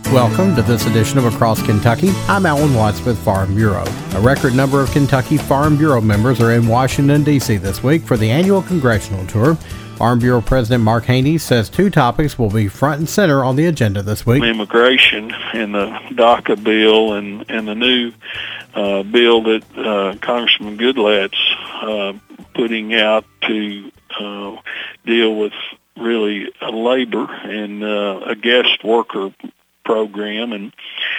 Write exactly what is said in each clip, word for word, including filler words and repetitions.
Welcome to this edition of Across Kentucky. I'm Alan Watts with Farm Bureau. A record number of Kentucky Farm Bureau members are in Washington, D C this week for the annual congressional tour. Farm Bureau President Mark Haney says two topics will be front and center on the agenda this week. Immigration and the DACA bill and, and the new uh, bill that uh, Congressman Goodlatte's uh, putting out to uh, deal with really a labor and uh, a guest worker program. And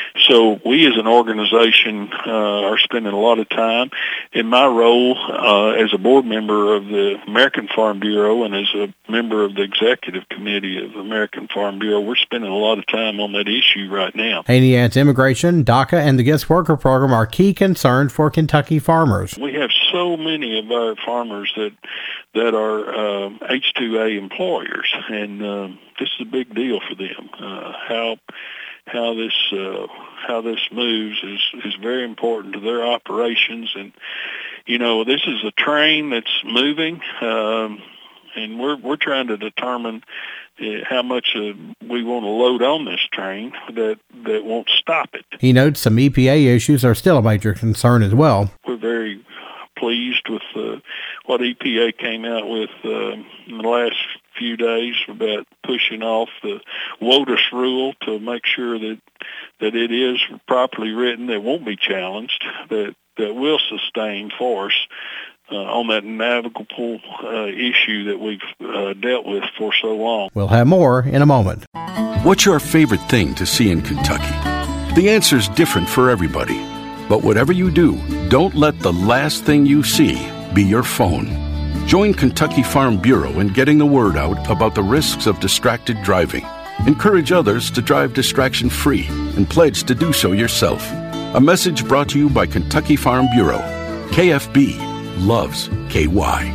so we as an organization uh, are spending a lot of time. In my role uh, as a board member of the American Farm Bureau and as a member of the executive committee of the American Farm Bureau, we're spending a lot of time on that issue right now. Haney adds immigration, DACA, and the guest worker program are key concerns for Kentucky farmers. We have so many of our farmers that that are uh, H two A employers, and uh, this is a big deal for them. Uh, how how this uh, how this moves is is very important to their operations, and you know this is a train that's moving, um, and we're we're trying to determine uh, how much uh, we want to load on this train that that won't stop it. He notes some E P A issues are still a major concern as well. We're very pleased with uh, what E P A came out with uh, in the last few days about pushing off the WOTUS rule to make sure that that it is properly written, that won't be challenged, that, that will sustain for us uh, on that navigable uh, issue that we've uh, dealt with for so long. We'll have more in a moment. What's your favorite thing to see in Kentucky? The answer's different for everybody. But whatever you do, don't let the last thing you see be your phone. Join Kentucky Farm Bureau in getting the word out about the risks of distracted driving. Encourage others to drive distraction-free and pledge to do so yourself. A message brought to you by Kentucky Farm Bureau. K F B loves K Y.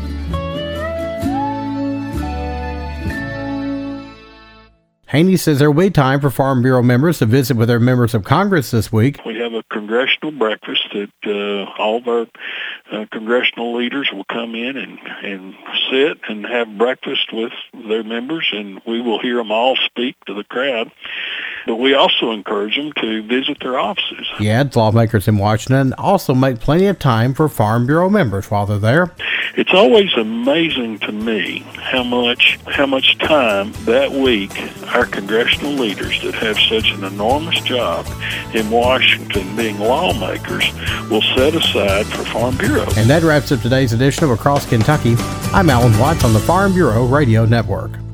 Haney says there will be time for Farm Bureau members to visit with their members of Congress this week. We have a congressional breakfast that uh, all of our uh, congressional leaders will come in and, and sit and have breakfast with their members, and we will hear them all speak to the crowd. But we also encourage them to visit their offices. He adds lawmakers in Washington also make plenty of time for Farm Bureau members while they're there. It's always amazing to me how much how much time that week our congressional leaders that have such an enormous job in Washington being lawmakers will set aside for Farm Bureau. And that wraps up today's edition of Across Kentucky. I'm Alan Watts on the Farm Bureau Radio Network.